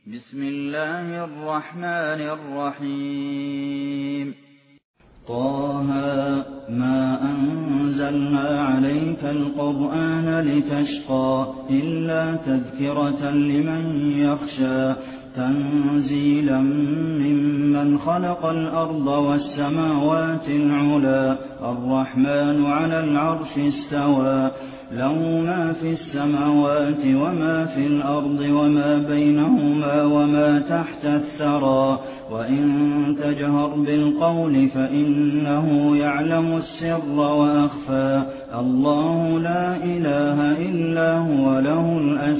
بسم الله الرحمن الرحيم طه ما أنزلنا عليك القرآن لتشقى إلا تذكرة لمن يخشى تنزيلا ممن خلق الأرض والسماوات العلى الرحمن على العرش استوى له ما في السماوات وما في الأرض وما بينهما وما تحت الثرى وإن تجهر بالقول فإنه يعلم السر وأخفى الله لا إله إلا هو له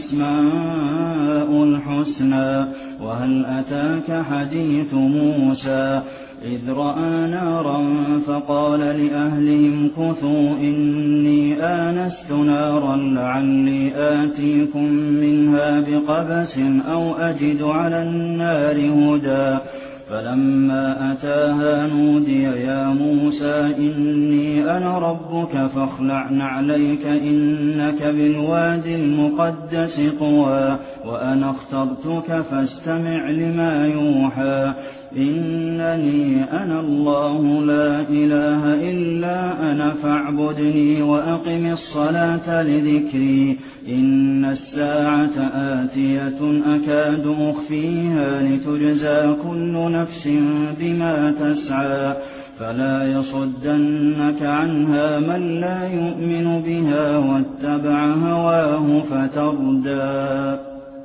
الأسماء الحسنى وهل أتاك حديث موسى إذ رأى نارا فقال لأهلهم كثوا إني آنست نارا لعلي آتيكم منها بقبس أو أجد على النار هدى فلما أتاها نودي يا موسى إني أنا ربك فاخلع نعليك إنك بالواد المقدس طوى وأنا اخترتك فاستمع لما يوحى إنني أنا الله لا إله إلا أنا فاعبدني وأقم الصلاة لذكري إن الساعة آتية أكاد أخفيها لتجزى كل نفس بما تسعى فلا يصدنك عنها من لا يؤمن بها واتبع هواه فتردى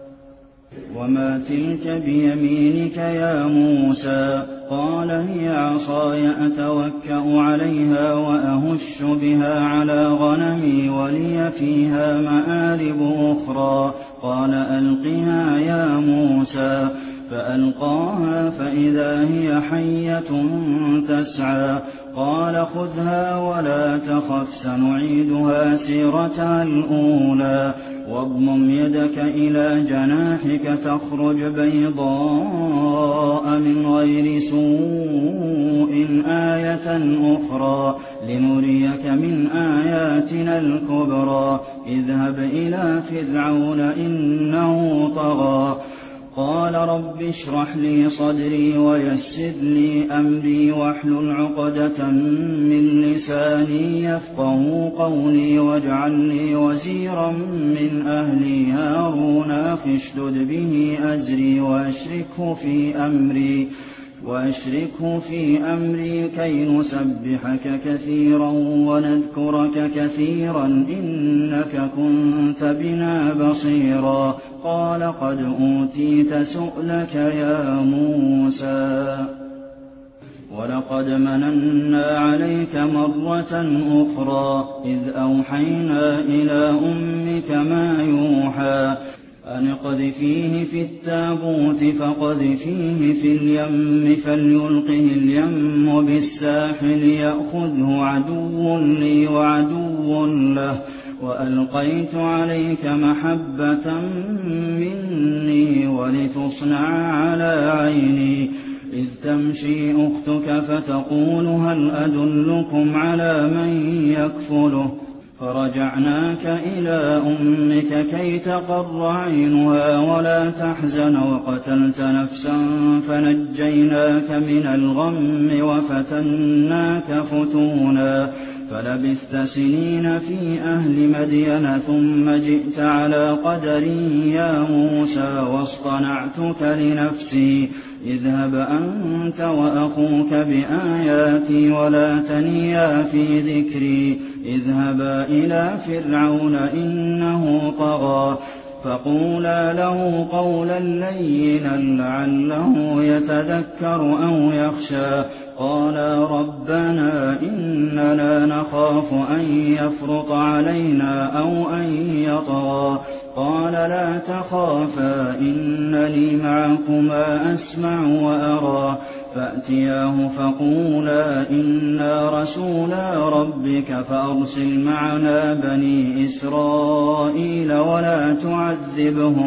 وما تلك بيمينك يا موسى قال هي عصاي أتوكأ عليها وأهش بها على غنمي ولي فيها مآرب أخرى قال ألقها يا موسى فألقاها فإذا هي حية تسعى قال خذها ولا تخف سنعيدها سيرتها الأولى واضمم يدك إلى جناحك تخرج بيضاء من غير سوء آية أخرى لنريك من آياتنا الكبرى اذهب إلى فرعون إنه طغى قال رب اشرح لي صدري ويسر لي أمري واحلل عقدة من لساني يفقهوا قولي واجعل لي وزيرا من أهلي هارون اشدد به أزري وأشركه في أمري كي نسبحك كثيرا ونذكرك كثيرا إنك كنت بنا بصيرا قال قد أوتيت سؤلك يا موسى ولقد مننا عليك مرة أخرى إذ أوحينا إلى أمك ما يوحى أن اقذفيه في التابوت فاقذفيه في اليم فليلقه اليم بالساحل يأخذه عدو لي وعدو له وألقيت عليك محبة مني ولتصنع على عيني إذ تمشي أختك فتقول هل أدلكم على من يكفله فرجعناك إلى أمك كي تقر عينها ولا تحزن وقتلت نفسا فنجيناك من الغم وفتناك فتونا فلبثت سنين في أهل مدين ثم جئت على قدري يا موسى واصطنعتك لنفسي اذهب أنت وأخوك بآياتي ولا تنيا في ذكري اذهبا إلى فرعون إنه طغى فقولا له قولا لينا لعله يتذكر أو يخشى قالا ربنا إننا نخاف أن يفرط علينا أو أن يطغى قال لا تخافا إنني معكما أسمع وأرى فأتياه فقولا إنا رسولا ربك فأرسل معنا بني إسرائيل ولا تعذبهم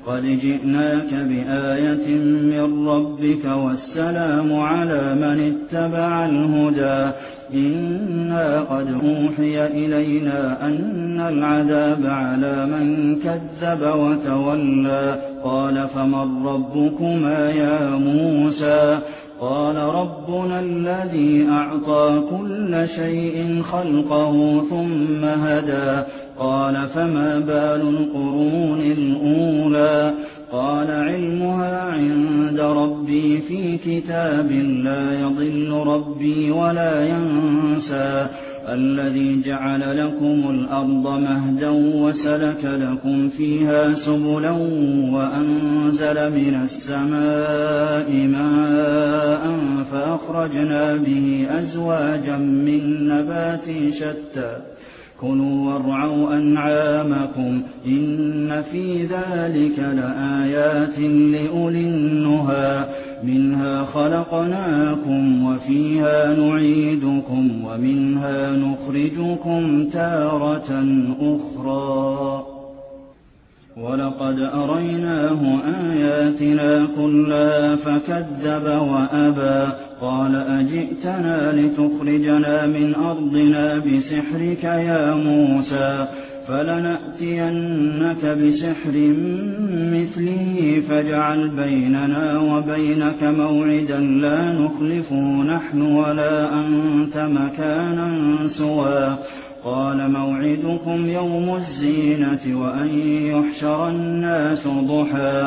قد جئناك بآية من ربك والسلام على من اتبع الهدى إنا قد أوحي إلينا أن العذاب على من كذب وتولى قال فمن ربكما يا موسى قال ربنا الذي أعطى كل شيء خلقه ثم هدى قال فما بال القرون الأولى قال علمها عند ربي في كتاب لا يضل ربي ولا ينسى الذي جعل لكم الأرض مهدا وسلك لكم فيها سبلا وأنزل من السماء ماء فأخرجنا به أزواجا من نبات شتى كلوا وارعوا أنعامكم إن في ذلك لآيات لأولي النهى منها خلقناكم وفيها نعيدكم ومنها نخرجكم تارة أخرى ولقد أريناه آياتنا كلها فكذب وأبى قال أجئتنا لتخرجنا من أرضنا بسحرك يا موسى فلنأتينك بسحر مثله فاجعل بيننا وبينك موعدا لا نخلفه نحن ولا أنت مكانا سوى قال موعدكم يوم الزينة وأن يحشر الناس ضحى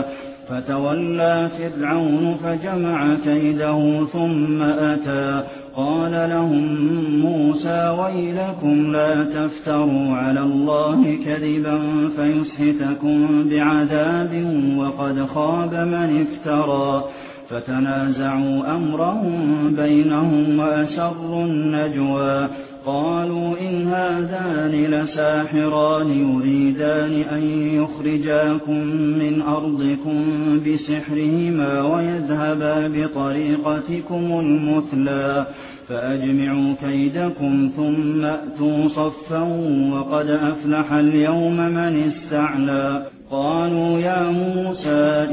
فتولى فرعون فجمع كيده ثم أتى قال لهم موسى ويلكم لا تفتروا على الله كذبا فيسحتكم بعذاب وقد خاب من افترى فتنازعوا أمرهم بينهم وأسروا النجوى قالوا إن هذان لساحران يريدان أن يخرجاكم من أرضكم بسحرهما ويذهبا بطريقتكم المثلى فأجمعوا كيدكم ثم أتوا صفا وقد أفلح اليوم من استعلى قالوا يا موسى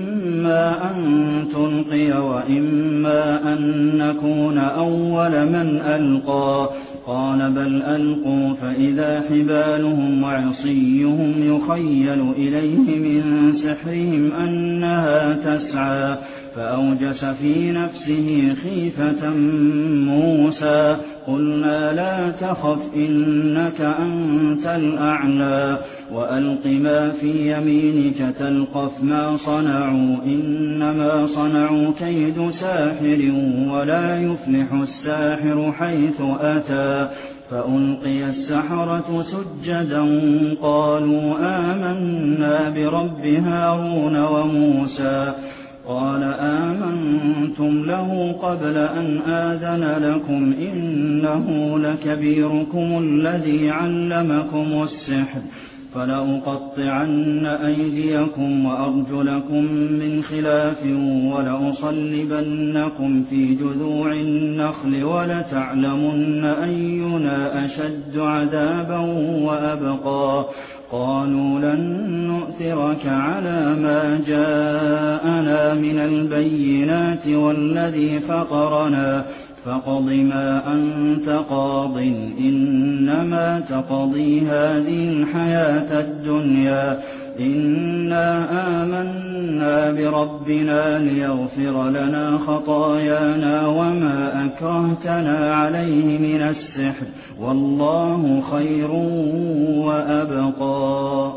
إما أن تلقي وإما أن نكون أول من ألقى قال بل ألقوا فإذا حبالهم وعصيهم يخيل إليه من سحرهم أنها تسعى فأوجس في نفسه خيفة موسى قلنا لا تخف إنك أنت الأعلى وألق ما في يمينك تلقف ما صنعوا إنما صنعوا كيد ساحر ولا يفلح الساحر حيث أتى فألقي السحرة سجدا قالوا آمنا برب هارون وموسى قال آمنتم له قبل أن آذن لكم إنه لكبيركم الذي علمكم السحر فلأقطعن أيديكم وأرجلكم من خلاف ولأصلبنكم في جذوع النخل ولتعلمن أينا أشد عذابا وأبقى قالوا لن نؤثرك على ما جاءنا من البينات والذي فطرنا فاقض ما أنت قاض إنما تقضي هذه الحياة الدنيا إنا آمنا بربنا ليغفر لنا خطايانا وما أكرهتنا عليه من السحر والله خير وأبقى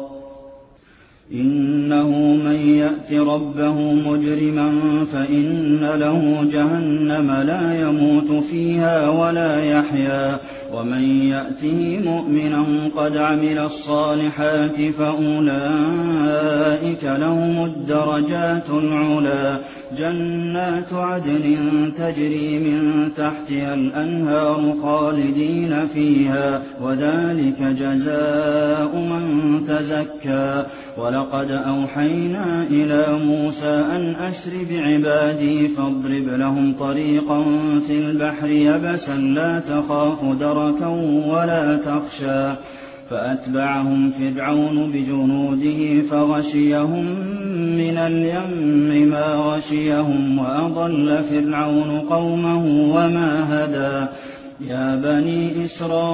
إنه من يأت ربه مجرما فإن له جهنم لا يموت فيها ولا يحيا ومن يأته مؤمنا قد عمل الصالحات فأولئك لهم الدرجات العلى جنات عدن تجري من تحتها الأنهار خالدين فيها وذلك جزاء من تزكى ولقد أوحينا إلى موسى أن أسر بعبادي فاضرب لهم طريقا في البحر يبسا لا تخاف دركا ولا تخشى فأتبعهم فرعون بجنوده فغشيهم من اليم ما غشيهم وأضل فرعون قومه وما هدى يا بني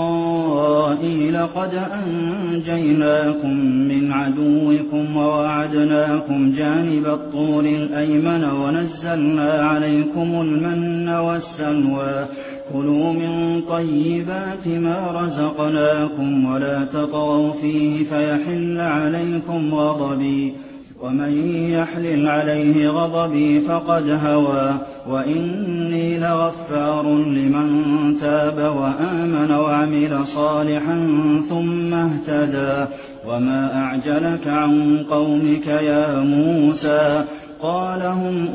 إسرائيل قد أنجيناكم من عدوكم ووعدناكم جانب الطور الأيمن ونزلنا عليكم المن والسلوى كلوا من طيبات ما رزقناكم ولا تطغوا فيه فيحل عليكم غضبي ومن يحلل عليه غضبي فقد هوى وإني لغفار لمن تاب وآمن وعمل صالحا ثم اهتدى وما أعجلك عن قومك يا موسى قال هم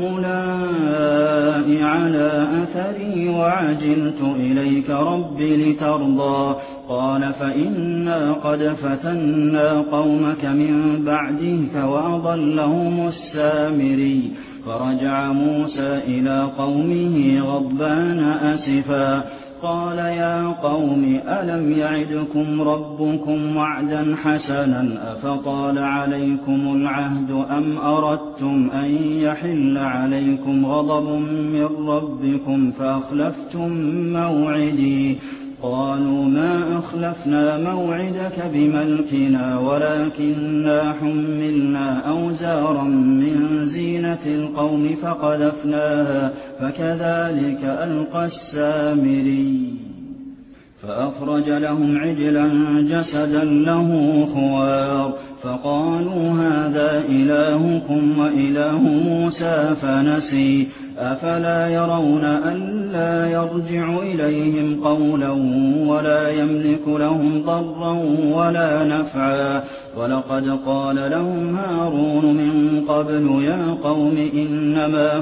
أولئك على أثري وعجلت إليك رب لترضى قال فإنا قد فتنا قومك من بعدك وأضلهم السامري فرجع موسى إلى قومه غضبان أسفا قال يا قوم ألم يعدكم ربكم وعدا حسنا أفطال عليكم العهد أم أردتم أن يحل عليكم غضب من ربكم فأخلفتم موعدي قالوا ما أخلفنا موعدك بملكنا ولكننا حملنا أوزارا من زينة القوم فقذفناها فكذلك ألقى السامري فأخرج لهم عجلا جسدا له خوار فقالوا هذا إلهكم وإله موسى فنسي أفلا يرون ألا يرجع إليهم قولا ولا يملك لهم ضرا ولا نفعا ولقد قال لهم هارون من قبل يا قوم إنما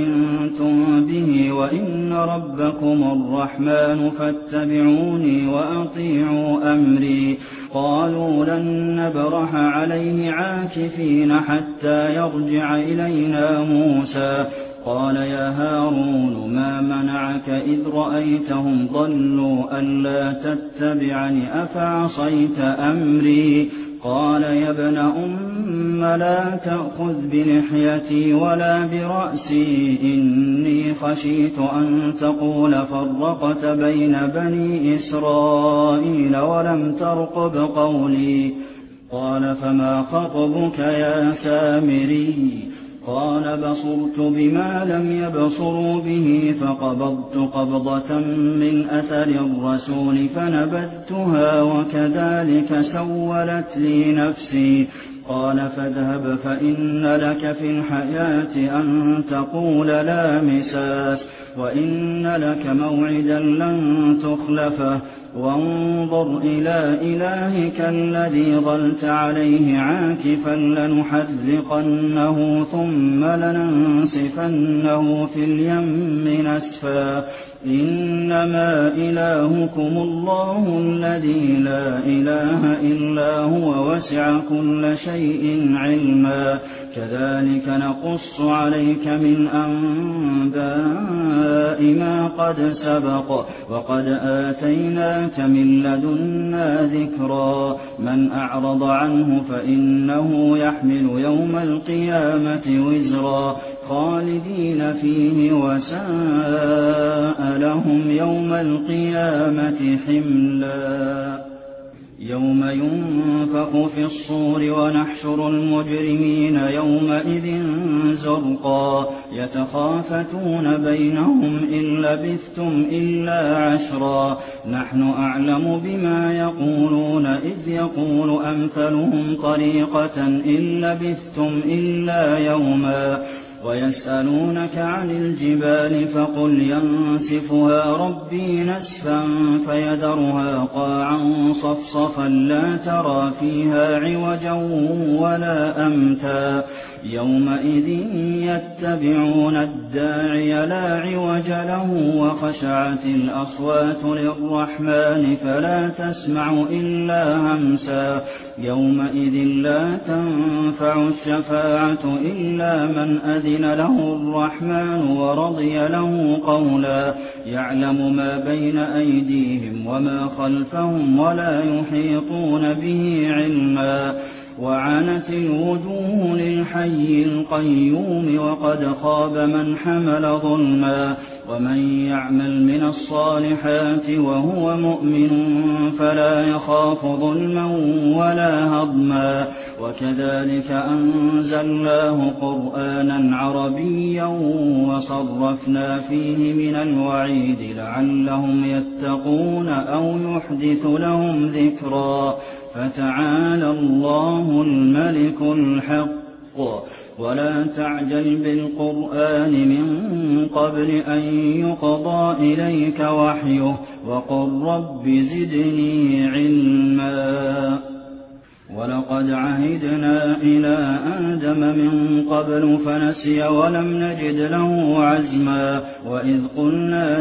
فتنتم به وإن ربكم الرحمن فاتبعوني وأطيعوا أمري قالوا لن نبرح عليه عاكفين حتى يرجع إلينا موسى قال يا هارون ما منعك إذ رأيتهم ضلوا ألا تتبعني أفعصيت أمري قال يا ابن أم لا تأخذ بلحيتي ولا برأسي إني خشيت أن تقول فرقت بين بني إسرائيل ولم ترقب قولي قال فما خطبك يا سامري قال بصرت بما لم يبصروا به فقبضت قبضة من أثر الرسول فنبذتها وكذلك سولت لي نفسي قال فاذهب فإن لك في الحياة أن تقول لا مساس وإن لك موعدا لن تخلفه وانظر إلى إلهك الذي ظلت عليه عاكفا لنحرقنه ثم لننسفنه في اليم نسفا إنما إلهكم الله الذي لا إله إلا هو وسع كل شيء علما كذلك نقص عليك من أنباء ما قد سبق وقد آتيناك من لدنا ذكرا من أعرض عنه فإنه يحمل يوم القيامة وزرا خالدين فيه وساء لهم يوم القيامة حملا يوم ينفخ في الصور ونحشر المجرمين يومئذ زرقا يتخافتون بينهم إن لبثتم إلا عشرا نحن أعلم بما يقولون إذ يقول أمثلهم طريقة إن لبثتم إلا يوما ويسألونك عن الجبال فقل ينسفها ربي نسفا فيذرها قاعا صفصفا لا ترى فيها عوجا ولا أمتا يومئذ يتبعون الداعي لا عوج له وخشعت الأصوات للرحمن فلا تسمع إلا همسا يومئذ لا تنفع الشفاعة إلا من أذن أذن له الرحمن ورضي له قولا يعلم ما بين أيديهم وما خلفهم ولا يحيطون به علما وعنت الوجوه للحي القيوم وقد خاب من حمل ظلما ومن يعمل من الصالحات وهو مؤمن فلا يخاف ظلما ولا هضما وكذلك أنزلناه قرآنا عربيا وصرفنا فيه من الوعيد لعلهم يتقون أو يحدث لهم ذكرا فتعالى الله الملك الحق ولا تعجل بالقرآن من قبل أن يقضى إليك وحيه وقل رب زدني علما ولقد عهدنا إلى آدم من قبل فنسي ولم نجد له عزما وإذ قلنا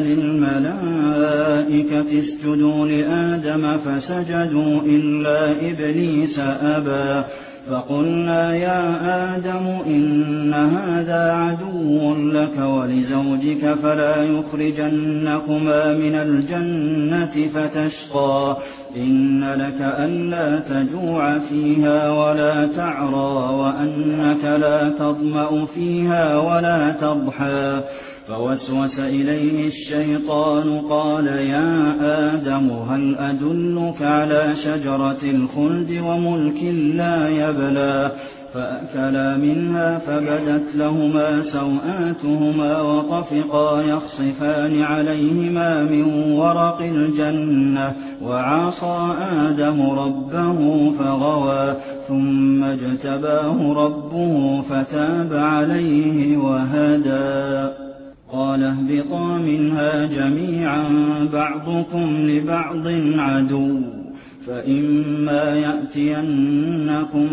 للملائكة اسجدوا لآدم فسجدوا إلا إبليس أبى فقلنا يا آدم إن هذا عدو لك ولزوجك فلا يخرجنكما من الجنة فتشقى إن لك ألا تجوع فيها ولا تعرى وأنك لا تظمأ فيها ولا تضحى فوسوس إليه الشيطان قال يا آدم هل أدلك على شجرة الخلد وملك لا يبلى فأكلا منها فبدت لهما سوآتهما وطفقا يخصفان عليهما من ورق الجنة وعصى آدم ربه فغوى ثم اجتباه ربه فتاب عليه وهدى قال اهبطا منها جميعا بعضكم لبعض عدو فإما يأتينكم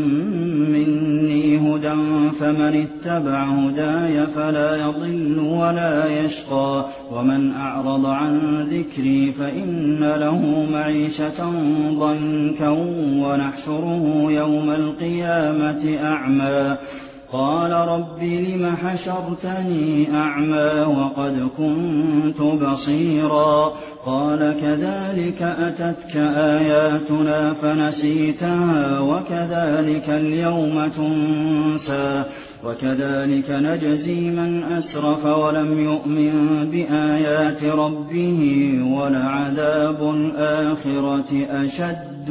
مني هدى فمن اتبع هداي فلا يضل ولا يشقى ومن أعرض عن ذكري فإن له معيشة ضنكا ونحشره يوم القيامة أعمى قال رب لم حشرتني أعمى وقد كنت بصيرا قال كذلك أتتك آياتنا فنسيتها وكذلك اليوم تنسى وكذلك نجزي من أسرف ولم يؤمن بآيات ربه ولعذاب الآخرة أشد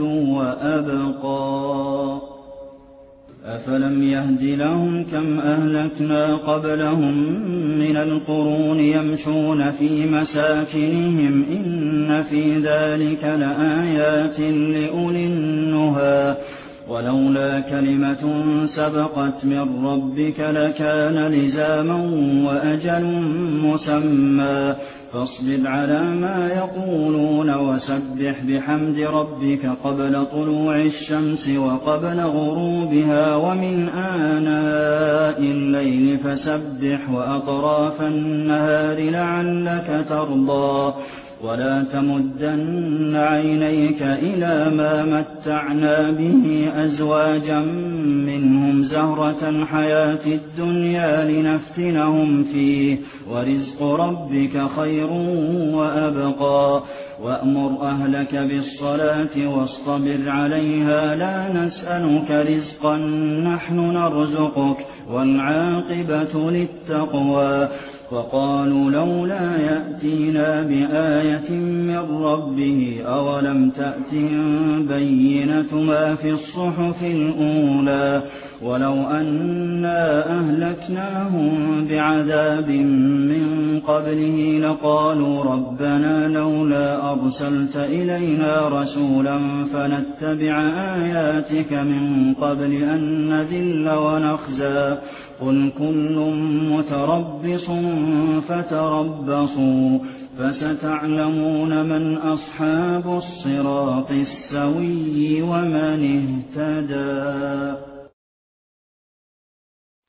وأبقى أفلم يهد لهم كم أهلكنا قبلهم من القرون يمشون في مساكنهم إن في ذلك لآيات لأولي النهى ولولا كلمة سبقت من ربك لكان لزاما وأجل مسمى فاصبر على ما يقولون وسبح بحمد ربك قبل طلوع الشمس وقبل غروبها ومن آناء الليل فسبح وأطراف النهار لعلك ترضى ولا تمدن عينيك إلى ما متعنا به أزواجا منهم زهرة الحياة الدنيا لنفتنهم فيه ورزق ربك خير وأبقى وأمر أهلك بالصلاة واصطبر عليها لا نسألك رزقا نحن نرزقك والعاقبة للتقوى وقالوا لولا يأتينا بآية من ربه أولم تأتهم بينة ما في الصحف الأولى ولو أنا أهلكناهم بعذاب من قبله لقالوا ربنا لولا أرسلت إلينا رسولا فنتبع آياتك من قبل أن نذل ونخزى قل كل متربص فتربصوا فستعلمون من أصحاب الصراط السوي ومن اهتدى